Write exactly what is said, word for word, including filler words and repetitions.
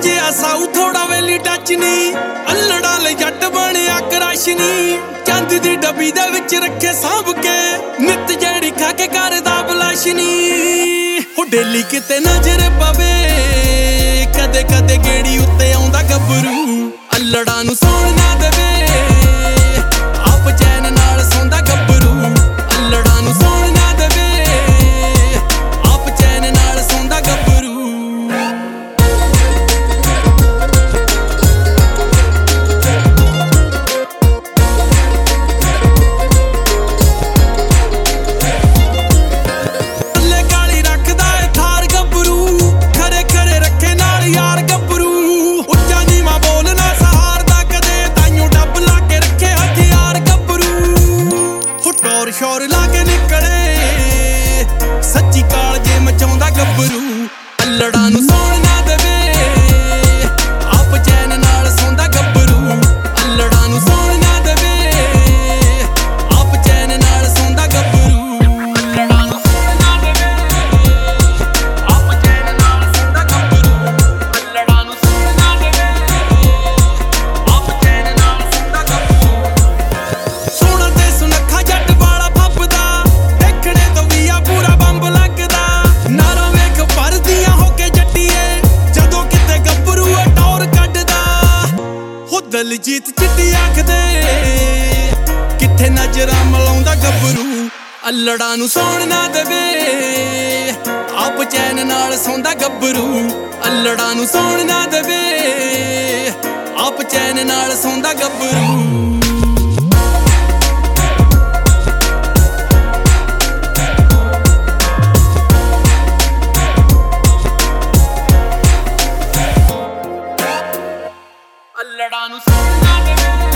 ਜਿਹਾ ਸਾਊ ਥੋੜਾ ਵੇਲੀ ਟੱਚ ਨੀ, ਅਲੜਾ ਲਈ ਜੱਟ ਬਣਿਆ ਕਰਾਸ਼ ਨੀ। ਚੰਦ ਦੀ ਡੱਬੀ ਦੇ ਵਿੱਚ ਰੱਖੇ ਸਾਂਭ ਕੇ, ਨਿੱਤ ਜਿਹੜੀ ਖਾ ਕੇ ਕਰਦਾ ਬਲਾਸ਼ ਨੀ। ਹੋ ਡੇਲੀ ਕਿਤੇ ਨਜ਼ਰ ਪਵੇ, ਕਦੇ ਕਦੇ ਗੇੜੀ ਉੱਤੇ ਆਉਂਦਾ ਗੱਭਰੂ। ਅਲੜਾ ਨੂੰ ਸੌਣ ਨਾ ਦੇਵੇ, ਆਪ ਚੈਨ ਨਾਲ ਸੌਂਦਾ ਗੱਭਰੂ। ਅਲੜਾ ਨੂੰ ਸੌਣ ਨਾ ਦੇਵੇ, ਆਪ ਚੈਨ ਨਾਲ ਸੌਂਦਾ ਗੱਭਰੂ। ਸ਼ੋਰ ਲਾ ਕੇ ਨਿਕਲੇ, ਸੱਚੀ ਕਾਲ ਜੇ ਮਚਾਉਂਦਾ ਗੱਭਰੂ। ਅਲੜਾ ਨੂੰ ਸੌਣ ਨਾ ਦੇਵੇ, ਆਪ ਚੈਨ ਨਾਲ ਸੌਂਦਾ ਗੱਭਰੂ। ਅਲੜਾ ਨੂੰ ਸੌਣ ਨਾ ਦੇਵੇ, ਆਪ ਚੈਨ ਨਾਲ ਸੌਂਦਾ ਗੱਭਰੂ। ਅਲੜਾ ਨੂੰ ਸੌਣ ਨਾ ਦੇਵੇ, ਆਪ ਚੈਨ ਨਾਲ ਸੌਂਦਾ ਗੱਭਰੂ। ਅਲੜਾ ਨੂੰ ਸੌਣ ਨਾ ਦੇਵੇ, ਆਪ ਚੈਨ ਨਾਲ ਸੌਂਦਾ ਗੱਭਰੂ। ਸੋਹਣਾ ਤੇ ਸੁਨੱਖਾ ਜੱਟ ਦਲਜੀਤ ਚਿੱਟੀ ਆਖਦੇ, ਕਿੱਥੇ ਨਜ਼ਰਾਂ ਮਲਾਉਂਦਾ ਗੱਭਰੂ। ਅਲੜਾ ਨੂੰ ਸੌਣ ਨਾ ਦੇਵੇ, ਆਪ ਚੈਨ ਨਾਲ ਸੌਂਦਾ ਗੱਭਰੂ। ਅਲੜਾ ਨੂੰ ਸੌਣ ਨਾ ਦੇਵੇ, ਆਪ ਚੈਨ ਨਾਲ ਸੌਂਦਾ ਗੱਭਰੂ। ਅਲੜਾ ਨੂੰ ਸੌਣ ਨਾ ਦੇਵੇ।